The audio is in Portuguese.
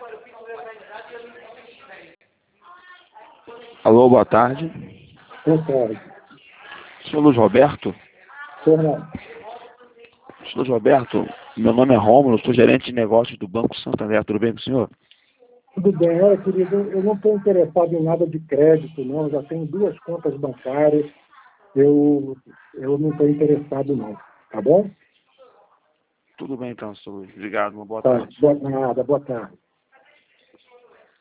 Alô, boa tarde. Boa tarde. Sou Luiz Roberto? Fernando. Sou Luiz Roberto, meu nome é Rômulo, sou gerente de negócios do Banco Santander, tudo bem com o senhor? Tudo bem, olha, querido, eu não estou interessado em nada de crédito, não. Já tenho 2 contas bancárias. Eu não estou interessado, não. Tá bom? Tudo bem então, senhor Luiz. Obrigado, uma boa Tá. tarde. Boa tarde.